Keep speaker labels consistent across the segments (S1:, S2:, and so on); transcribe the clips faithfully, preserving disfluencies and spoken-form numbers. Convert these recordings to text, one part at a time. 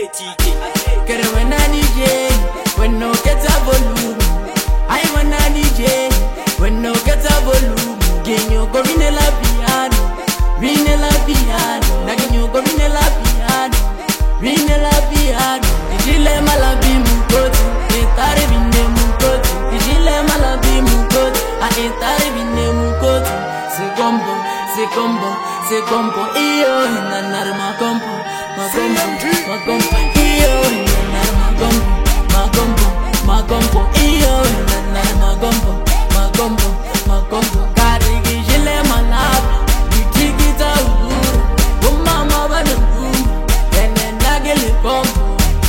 S1: Hey T K.
S2: Kere when I D J, when no get a volume. I wanna D J, when no get a volume. Genyo go vine la piano, vine la piano. Na genyo go vine la piano, vine la piano. Dijile malabi mukoti, etare vine mukoti. Dijile malabi mukoti, a etare vine mukoti. Se combo, se combo, se combo. Iyo nanar ma combo, ma combo, ma combo. Iyo nanar ma combo, ma combo, ma combo. Iyo nanar ma combo, ma combo, ma combo. Kari gijile malabi, bitigita uguru. Umama banugu, ene nagele combo.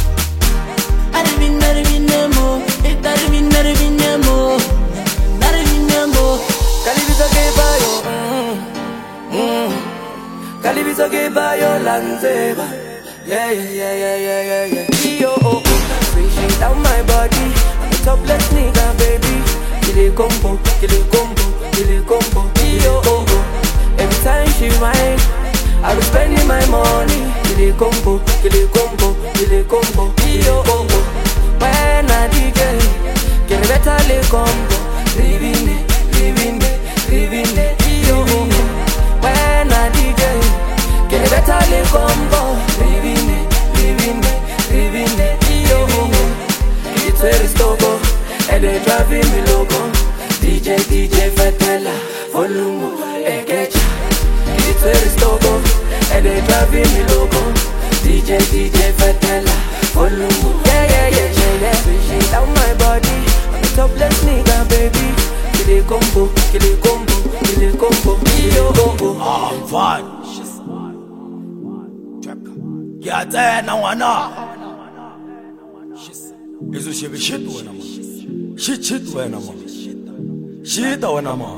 S2: Arvin arvinemo, it arvin arvinemo, arvinemo.
S3: Kalibisa kebayo, mm, Kalibisa kebayo lanzeba. Yeah, yeah, yeah, yeah, yeah, yeah, yeah. Yo, oh, oh, pushing down my body. I'm a topless nigga, baby. Kill it combo, kill it combo, kill it combo. Yo, oh, oh. Every time she whine, I be spending my money. Kill it combo, kill it combo, kill it combo. Yo, oh, oh. When I D J, get a better lay combo. Living it, living it, living it. Yo, oh, oh. When I D J, get a better lay combo. Living it, living it, living it. Yo, oh, oh. It's very stoko, and they driving me loco. D J, D J Fetela, volume, eh, get ya. It's very stoko, and they driving me loco. D J, D J Fetela, volume, yeah, yeah, yeah, yeah, yeah. Pushing down my body, I'm a topless nigga, baby. Kill it combo, kill it combo, kill it combo. Yo, oh, oh.
S1: Ah, fine. Yeah, there now I know. Izu shibi shit wena ma. Shit shit wena ma. Shit wena ma.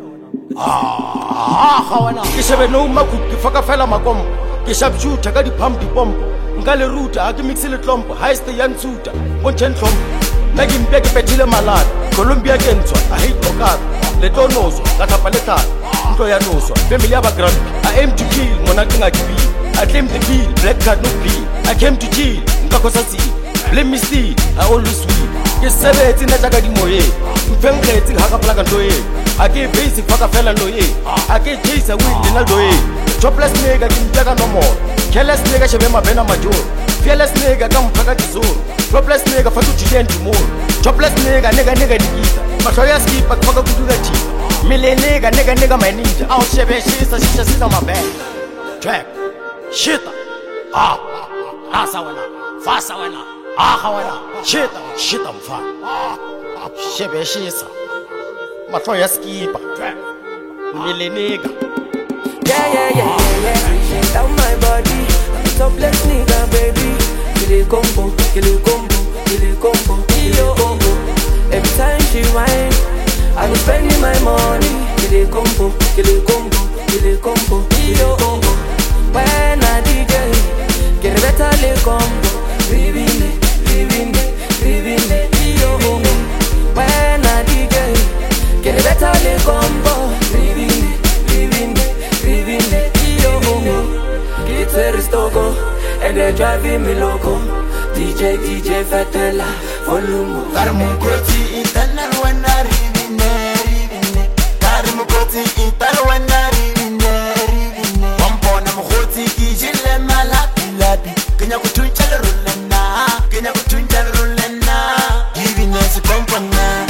S1: Ah, khawana. Kisebe no maku kifaka fela makombo. Kishab shoot ka di pump di pompo. Ngale route a ke mixile tlompo. High stay yan suta. One ten tlompo. Nagi mbeke petile malad. Colombia kentswa. I hate okar. Leto nozo. Katapa leta. Nto ya nozo. Family aba grand. I aim to kill. Monaki ngakibi. I claim the kill. Black card no plea. I came to chill. Nkakosa si. Let me see, I always sweet. Yes, seven na jaga di moye. Mfengeti haka plaka ndoye. Ake basic faka fella ndoye. Ake chase a weed dina ndoye. Jobless nigga kimjaga no more. Careless nigga shebe mabena major. Fearless nigga kampaka kizuru. Jobless nigga fatu chichen tomorrow. Jobless nigga nigga nigga digita. Mashoya skip akfaka kutuga chi. Mille nigga nigga nigga my ninja. Out shebe shisa shisha sisa mabena. Track. Shita. Ah. Asa wena. Fasa wena. Ah, hawana, shit, shit, I'm fine. Shebe shisa, Matroya skipa, Millie nigga.
S3: Yeah, yeah, yeah, yeah, yeah. Pushing down my body, I'm a topless nigga, baby. Kill it combo, kill it combo, kill it combo. Yo, oh, oh. Every time she whine, I be spending my money. Kill it combo, kill it combo, kill it combo. Yo, oh, oh. When I D J, get a better lay combo. Living it, living it, living it. Yo, oh, oh. When I D J, get a better lay combo. Living it, living it, living it. Yo, oh, oh. It's very stoko, and they're driving me loco. D J, D J Fetela, volume.
S4: Karmu kroti internal when I rivine, rivine. Karmu kroti internal when I rivine, rivine. Pompona mkhoti kijile malapi lapi. Kenya kutuncha rulena, Kenya kutuncha rulena. Giving us a compana,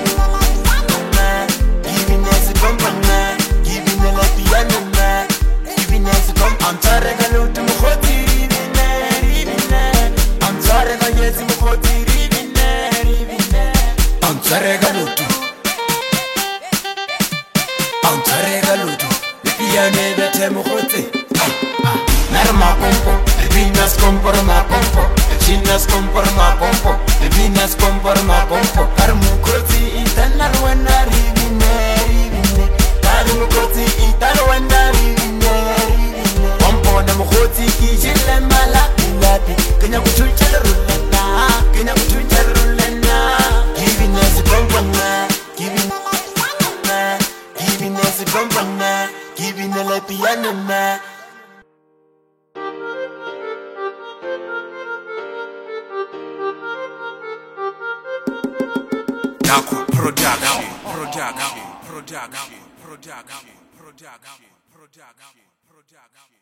S4: giving us a compana, giving us a piano, giving us a compana. I'm sorry, I don't know what to rivine, rivine. I'm sorry, I yes, I'm what to rivine, rivine. I'm sorry, I don't know. I'm sorry, I don't know. The piano that I'm what to. Narma pompo, the Venus compor ma pompo, the Chinas compor ma pompo, the Venus compor ma pompo. Karmu kroti internal when I rivine, rivine. Karmu kroti internal when I rivine, rivine. Pompo na mkhoti kijile malaki lati. Kenya kutuncha rulena, Kenya kutuncha rulena. Giving us a compana, giving, giving us a compana, giving a piano na.
S5: Nakwa Production, Production, Production, Production, Production, Production, Production.